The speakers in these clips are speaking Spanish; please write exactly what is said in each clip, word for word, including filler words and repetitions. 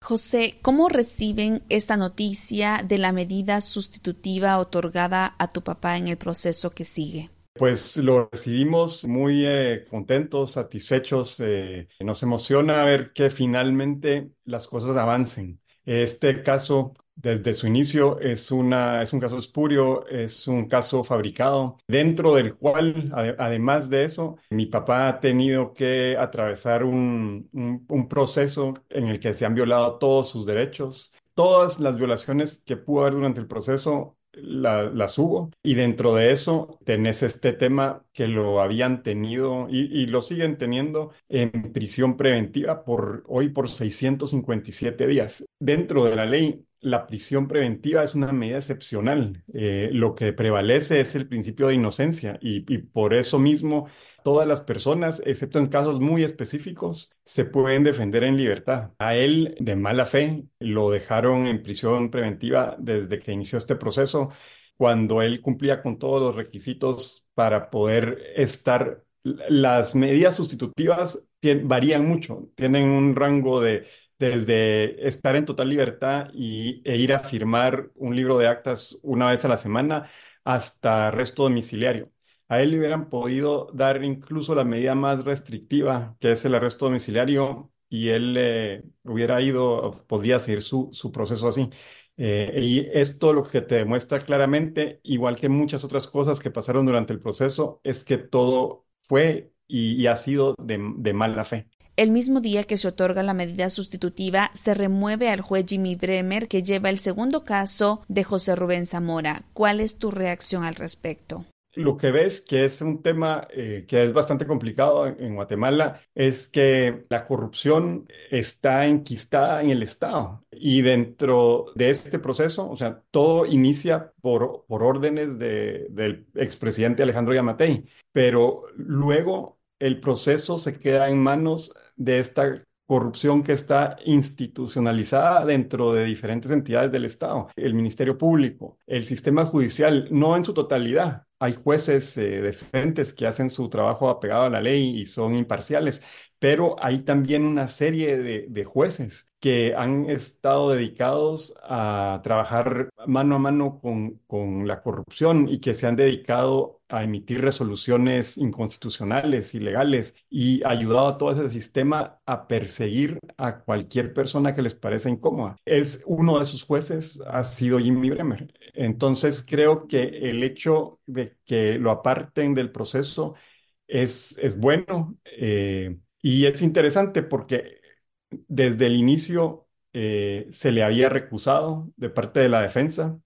José, ¿cómo reciben esta noticia de la medida sustitutiva otorgada a tu papá en el proceso que sigue? Pues lo recibimos muy eh, contentos, satisfechos. Eh, nos emociona ver que finalmente las cosas avancen. Este caso, desde su inicio, es una, es un caso espurio, es un caso fabricado, dentro del cual, ade- además de eso, mi papá ha tenido que atravesar un, un un proceso en el que se han violado todos sus derechos. Todas las violaciones que pudo haber durante el proceso la- las hubo. Y dentro de eso tenés este tema que lo habían tenido y, y lo siguen teniendo en prisión preventiva por hoy por seiscientos cincuenta y siete días. Dentro de la ley, la prisión preventiva es una medida excepcional. Eh, lo que prevalece es el principio de inocencia y, y por eso mismo todas las personas, excepto en casos muy específicos, se pueden defender en libertad. A él, de mala fe, lo dejaron en prisión preventiva desde que inició este proceso, cuando él cumplía con todos los requisitos para poder estar. Las medidas sustitutivas tien- varían mucho, tienen un rango de desde estar en total libertad y, e ir a firmar un libro de actas una vez a la semana hasta arresto domiciliario. A él le hubieran podido dar incluso la medida más restrictiva, que es el arresto domiciliario, y él eh, hubiera ido, podría seguir su, su proceso así. Eh, y esto lo que te demuestra claramente, igual que muchas otras cosas que pasaron durante el proceso, es que todo fue y, y ha sido de, de mala fe. El mismo día que se otorga la medida sustitutiva, se remueve al juez Jimmy Bremer, que lleva el segundo caso de José Rubén Zamora. ¿Cuál es tu reacción al respecto? Lo que ves que es un tema eh, que es bastante complicado en, en Guatemala es que la corrupción está enquistada en el Estado y dentro de este proceso, o sea, todo inicia por, por órdenes de- del expresidente Alejandro Yamatei, pero luego el proceso se queda en manos de esta corrupción que está institucionalizada dentro de diferentes entidades del Estado, el Ministerio Público, el sistema judicial, no en su totalidad. Hay jueces eh, decentes que hacen su trabajo apegado a la ley y son imparciales, pero hay también una serie de, de jueces que han estado dedicados a trabajar mano a mano con, con la corrupción y que se han dedicado a emitir resoluciones inconstitucionales, ilegales, y ayudado a todo ese sistema a perseguir a cualquier persona que les parezca incómoda. Es uno de esos jueces, ha sido Jimmy Bremer. Entonces creo que el hecho de que lo aparten del proceso es, es bueno, eh, y es interesante porque desde el inicio eh, se le había recusado de parte de la defensa.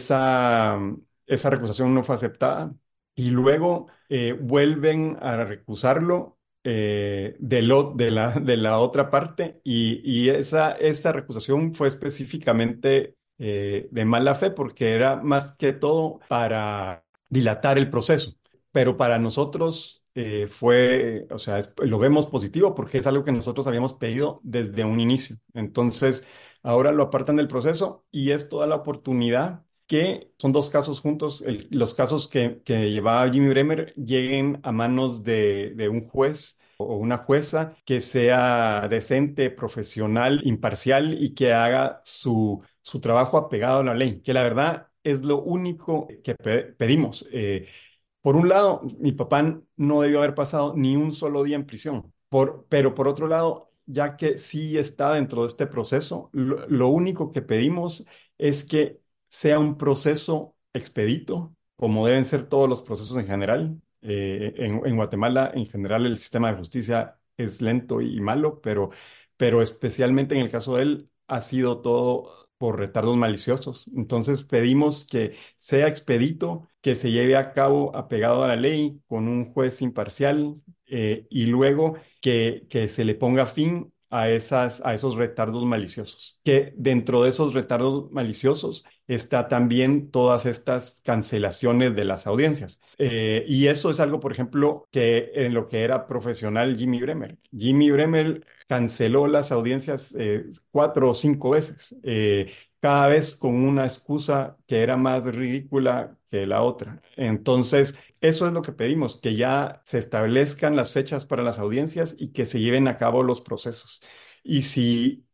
Esa, esa recusación no fue aceptada y luego eh, vuelven a recusarlo eh, de, lo- de la, de la otra parte y, y esa, esa recusación fue específicamente eh, de mala fe porque era más que todo para dilatar el proceso. Pero para nosotros eh, fue, o sea, es- lo vemos positivo porque es algo que nosotros habíamos pedido desde un inicio. Entonces, ahora lo apartan del proceso y esto da la oportunidad que son dos casos juntos, el- los casos que, que llevaba Jimmy Bremer lleguen a manos de, de un juez o una jueza que sea decente, profesional, imparcial y que haga su, su trabajo apegado a la ley, que la verdad es lo único que pe- pedimos. Eh, por un lado, mi papá no debió haber pasado ni un solo día en prisión. Por, pero por otro lado, ya que sí está dentro de este proceso, lo, lo único que pedimos es que sea un proceso expedito, como deben ser todos los procesos en general. Eh, en, en Guatemala, en general, el sistema de justicia es lento y malo, pero, pero especialmente en el caso de él, ha sido todo por retardos maliciosos. Entonces pedimos que sea expedito, que se lleve a cabo apegado a la ley con un juez imparcial, eh, y luego que, que se le ponga fin a esas, a esos retardos maliciosos. Que dentro de esos retardos maliciosos está también todas estas cancelaciones de las audiencias. Eh, y eso es algo, por ejemplo, que en lo que era profesional Jimmy Bremer. Jimmy Bremer canceló las audiencias eh, cuatro o cinco veces. Eh, cada vez con una excusa que era más ridícula que la otra. Entonces, eso es lo que pedimos, que ya se establezcan las fechas para las audiencias y que se lleven a cabo los procesos. Y si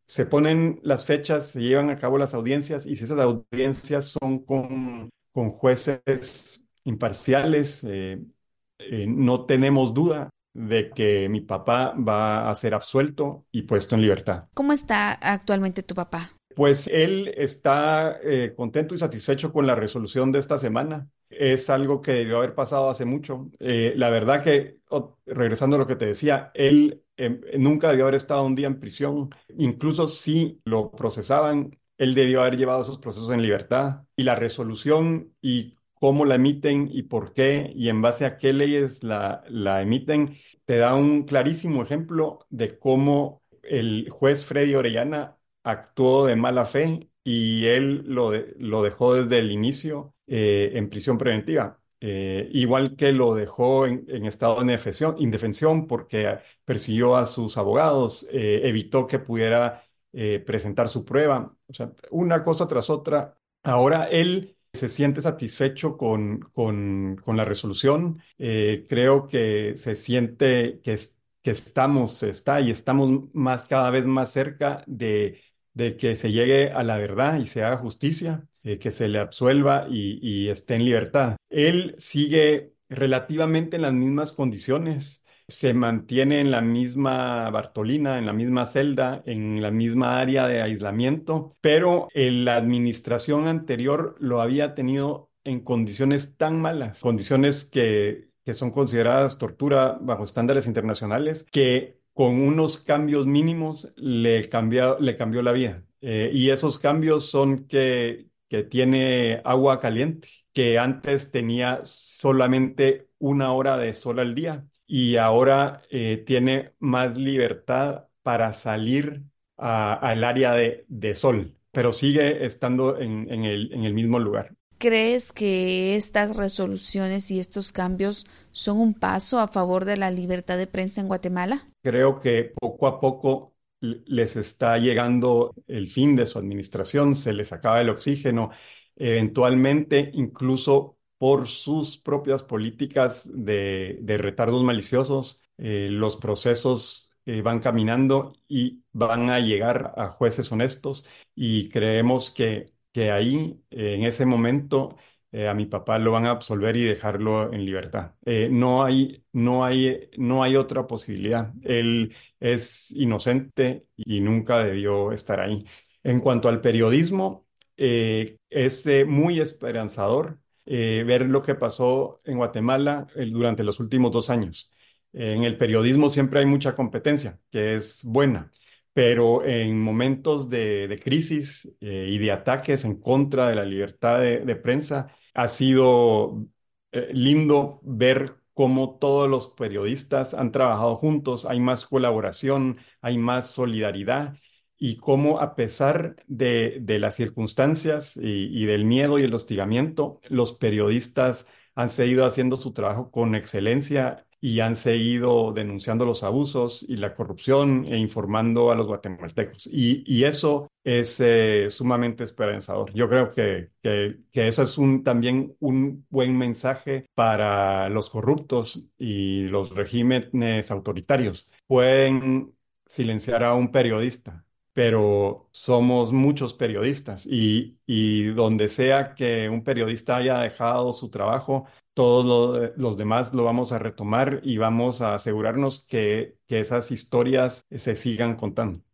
se ponen las fechas, se llevan a cabo las audiencias y si esas audiencias son con, con jueces imparciales, eh, eh, no tenemos duda de que mi papá va a ser absuelto y puesto en libertad. ¿Cómo está actualmente tu papá? Pues él está eh, contento y satisfecho con la resolución de esta semana. Es algo que debió haber pasado hace mucho. Eh, la verdad que, o- regresando a lo que te decía, él eh, nunca debió haber estado un día en prisión. Incluso si lo procesaban, él debió haber llevado esos procesos en libertad. Y la resolución y cómo la emiten y por qué y en base a qué leyes la, la emiten, te da un clarísimo ejemplo de cómo el juez Freddy Orellana actuó de mala fe y él lo, de- lo dejó desde el inicio eh, en prisión preventiva. Eh, igual que lo dejó en, en estado de indefensión, indefensión porque persiguió a sus abogados, eh, evitó que pudiera eh, presentar su prueba. O sea, una cosa tras otra. Ahora él se siente satisfecho con, con, con la resolución. Eh, creo que se siente que, es- que estamos, está y estamos más cada vez más cerca de de que se llegue a la verdad y se haga justicia, eh, que se le absuelva y, y esté en libertad. Él sigue relativamente en las mismas condiciones, se mantiene en la misma Bartolina, en la misma celda, en la misma área de aislamiento, pero en la administración anterior lo había tenido en condiciones tan malas, condiciones que, que son consideradas tortura bajo estándares internacionales, que con unos cambios mínimos le cambió, le cambió la vida. Eh, y esos cambios son que, que tiene agua caliente, que antes tenía solamente una hora de sol al día y ahora eh, tiene más libertad para salir a- al área de, de sol, pero sigue estando en, en el, en el mismo lugar. ¿Crees que estas resoluciones y estos cambios son un paso a favor de la libertad de prensa en Guatemala? Creo que poco a poco l- les está llegando el fin de su administración, se les acaba el oxígeno, eventualmente incluso por sus propias políticas de, de retardos maliciosos, eh, los procesos eh, van caminando y van a llegar a jueces honestos y creemos que, que ahí, eh, en ese momento, eh, a mi papá lo van a absolver y dejarlo en libertad. Eh, no hay, no hay, no hay otra posibilidad. Él es inocente y nunca debió estar ahí. En cuanto al periodismo, eh, es eh, muy esperanzador eh, ver lo que pasó en Guatemala eh, durante los últimos dos años. En el periodismo siempre hay mucha competencia, que es buena, pero en momentos de, de crisis eh, y de ataques en contra de la libertad de de prensa, ha sido eh, lindo ver cómo todos los periodistas han trabajado juntos, hay más colaboración, hay más solidaridad y cómo a pesar de, de las circunstancias y, y del miedo y el hostigamiento, los periodistas han seguido haciendo su trabajo con excelencia y han seguido denunciando los abusos y la corrupción e informando a los guatemaltecos. Y, y eso es eh, sumamente esperanzador. Yo creo que, que, que eso es un, también un buen mensaje para los corruptos y los regímenes autoritarios. Pueden silenciar a un periodista, pero somos muchos periodistas y, y donde sea que un periodista haya dejado su trabajo, todos lo- los demás lo vamos a retomar y vamos a asegurarnos que, que esas historias se sigan contando.